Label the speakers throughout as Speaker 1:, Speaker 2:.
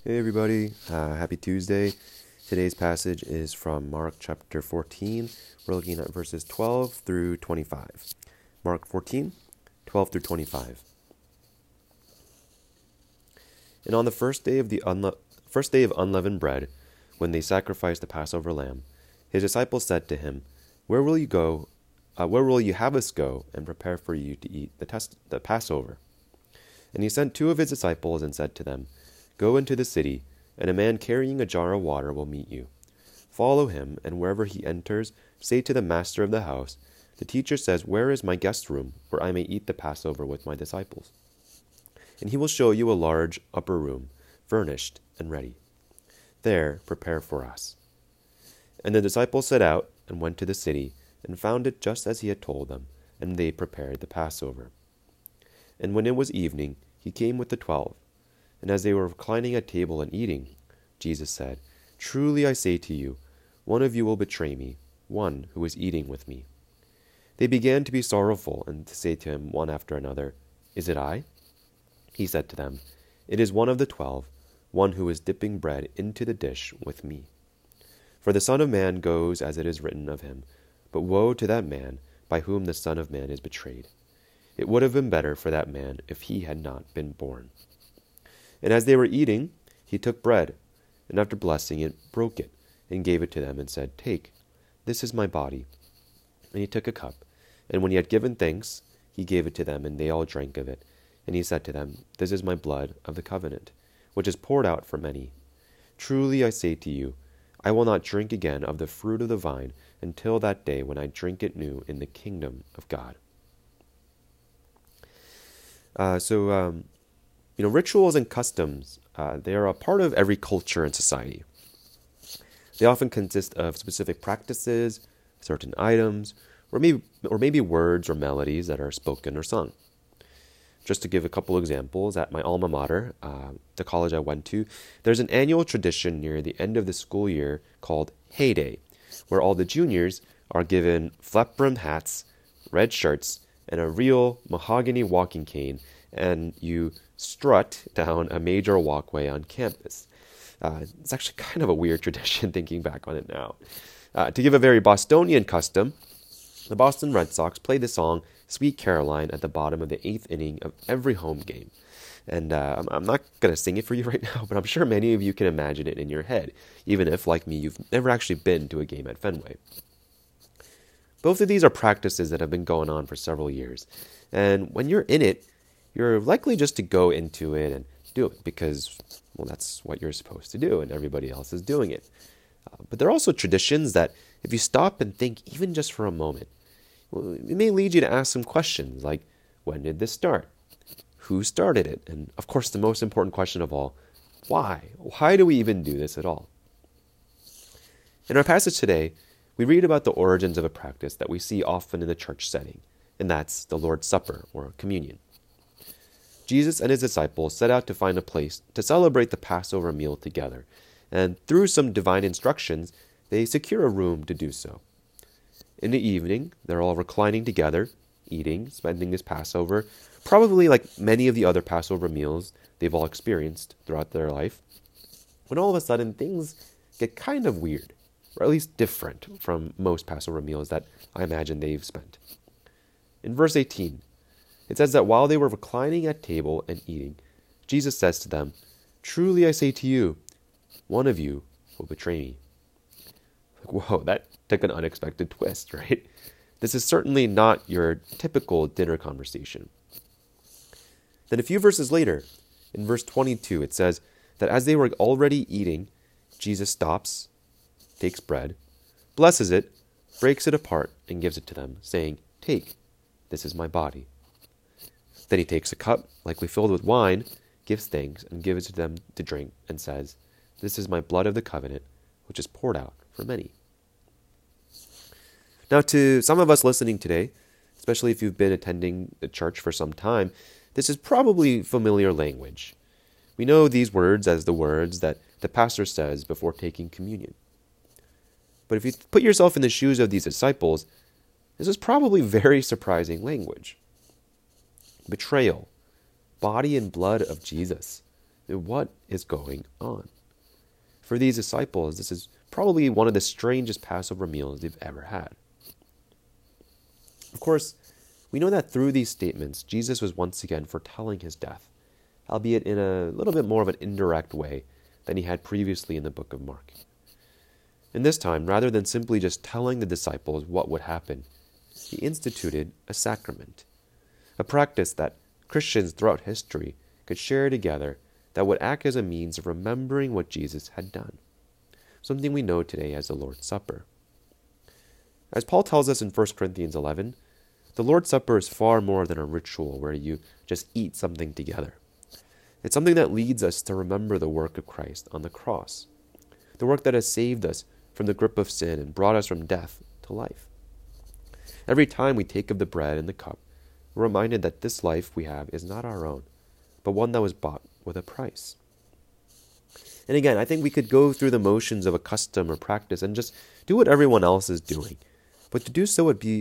Speaker 1: Hey everybody, happy Tuesday. Today's passage is from Mark chapter 14. We're looking at verses 12 through 25. Mark 14, 12 through 25. And on the first day of unleavened bread, when they sacrificed the Passover lamb, his disciples said to him, Where will you go? Where will you have us go and prepare for you to eat the Passover? And he sent two of his disciples and said to them, Go into the city, and a man carrying a jar of water will meet you. Follow him, and wherever he enters, say to the master of the house, The teacher says, Where is my guest room, where I may eat the Passover with my disciples? And he will show you a large upper room, furnished and ready. There prepare for us. And the disciples set out and went to the city, and found it just as he had told them, and they prepared the Passover. And when it was evening, he came with the 12. And as they were reclining at table and eating, Jesus said, Truly I say to you, one of you will betray me, one who is eating with me. They began to be sorrowful and to say to him one after another, Is it I? He said to them, It is one of the 12, one who is dipping bread into the dish with me. For the Son of Man goes as it is written of him, but woe to that man by whom the Son of Man is betrayed. It would have been better for that man if he had not been born. And as they were eating, he took bread, and after blessing it, broke it, and gave it to them, and said, Take, this is my body. And he took a cup, and when he had given thanks, he gave it to them, and they all drank of it. And he said to them, This is my blood of the covenant, which is poured out for many. Truly I say to you, I will not drink again of the fruit of the vine until that day when I drink it new in the kingdom of God. Rituals and customs, they are a part of every culture and society. They often consist of specific practices, certain items, or maybe words or melodies that are spoken or sung. Just to give a couple examples, at my alma mater, the college I went to, there's an annual tradition near the end of the school year called Hay Day, where all the juniors are given flap-brimmed hats, red shirts, and a real mahogany walking cane, and you strut down a major walkway on campus. It's actually kind of a weird tradition thinking back on it now. To give a very Bostonian custom, the Boston Red Sox play the song Sweet Caroline at the bottom of the 8th inning of every home game. And I'm not going to sing it for you right now, but I'm sure many of you can imagine it in your head, even if, like me, you've never actually been to a game at Fenway. Both of these are practices that have been going on for several years. And when you're in it, you're likely just to go into it and do it because, well, that's what you're supposed to do and everybody else is doing it. But there are also traditions that, if you stop and think even just for a moment, well, it may lead you to ask some questions like, when did this start? Who started it? And of course, the most important question of all, why? Why do we even do this at all? In our passage today, we read about the origins of a practice that we see often in the church setting, and that's the Lord's Supper or communion. Jesus and his disciples set out to find a place to celebrate the Passover meal together, and through some divine instructions, they secure a room to do so. In the evening, they're all reclining together, eating, spending this Passover, probably like many of the other Passover meals they've all experienced throughout their life, when all of a sudden things get kind of weird, or at least different from most Passover meals that I imagine they've spent. In verse 18, it says that while they were reclining at table and eating, Jesus says to them, Truly I say to you, one of you will betray me. Whoa, that took an unexpected twist, right? This is certainly not your typical dinner conversation. Then a few verses later, in verse 22, it says that as they were already eating, Jesus stops, takes bread, blesses it, breaks it apart, and gives it to them, saying, Take, this is my body. Then he takes a cup, likely filled with wine, gives thanks, and gives it to them to drink, and says, This is my blood of the covenant, which is poured out for many. Now, to some of us listening today, especially if you've been attending the church for some time, this is probably familiar language. We know these words as the words that the pastor says before taking communion. But if you put yourself in the shoes of these disciples, this is probably very surprising language. Betrayal, body and blood of Jesus, What is going on? For these disciples, this is probably one of the strangest Passover meals they've ever had. Of course, we know that through these statements, Jesus was once again foretelling his death, albeit in a little bit more of an indirect way than he had previously in the book of Mark. And this time, rather than simply just telling the disciples what would happen, he instituted a sacrament, a practice that Christians throughout history could share together that would act as a means of remembering what Jesus had done, something we know today as the Lord's Supper. As Paul tells us in 1 Corinthians 11, the Lord's Supper is far more than a ritual where you just eat something together. It's something that leads us to remember the work of Christ on the cross, the work that has saved us from the grip of sin and brought us from death to life. Every time we take of the bread and the cup, we're reminded that this life we have is not our own, but one that was bought with a price. And again, I think we could go through the motions of a custom or practice and just do what everyone else is doing. But to do so would be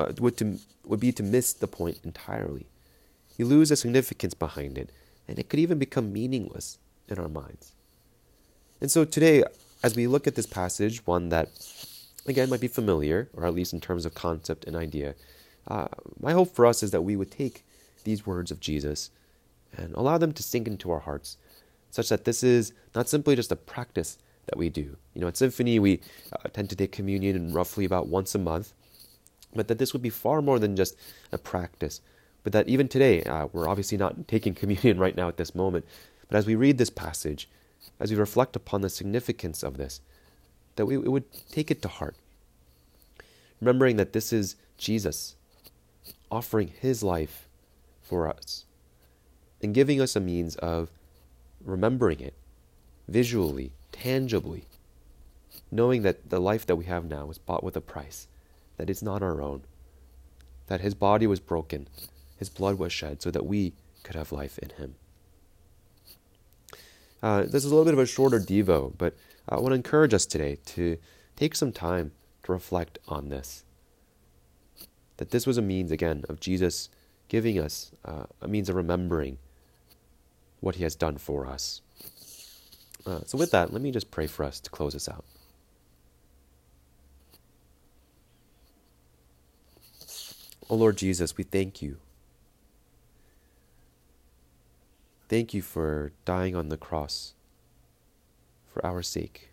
Speaker 1: to miss the point entirely. You lose the significance behind it, and it could even become meaningless in our minds. And so today, as we look at this passage, one that, again, might be familiar, or at least in terms of concept and idea, my hope for us is that we would take these words of Jesus and allow them to sink into our hearts, such that this is not simply just a practice that we do. At Symphony, we tend to take communion roughly about once a month, but that this would be far more than just a practice. But that even today, we're obviously not taking communion right now at this moment, but as we read this passage, as we reflect upon the significance of this, that we would take it to heart, remembering that this is Jesus offering his life for us and giving us a means of remembering it visually, tangibly, knowing that the life that we have now is bought with a price, that it's not our own, that his body was broken, his blood was shed so that we could have life in him. This is a little bit of a shorter Devo, but I want to encourage us today to take some time to reflect on this. That this was a means, again, of Jesus giving us a means of remembering what he has done for us. So with that, let me just pray for us to close us out. Oh Lord Jesus, we thank you. Thank you for dying on the cross for our sake.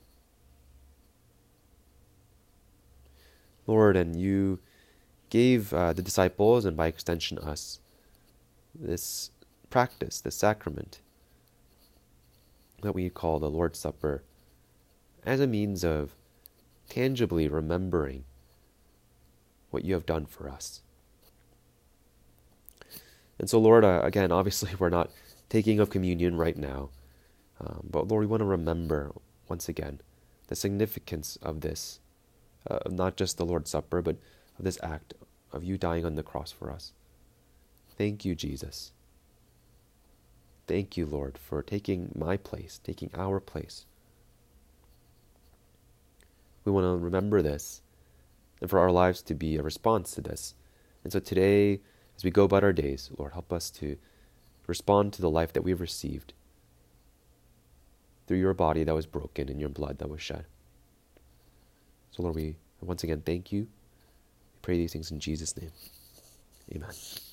Speaker 1: Lord, and you gave the disciples, and by extension us, this practice, this sacrament that we call the Lord's Supper, as a means of tangibly remembering what you have done for us. And so, Lord, again, obviously we're not taking of communion right now, but Lord, we want to remember once again the significance of this, not just the Lord's Supper, but of this act of you dying on the cross for us. Thank you, Jesus. Thank you, Lord, for taking my place, taking our place. We want to remember this and for our lives to be a response to this. And so today, as we go about our days, Lord, help us to respond to the life that we've received through your body that was broken and your blood that was shed. So, Lord, we once again thank you. We pray these things in Jesus' name. Amen.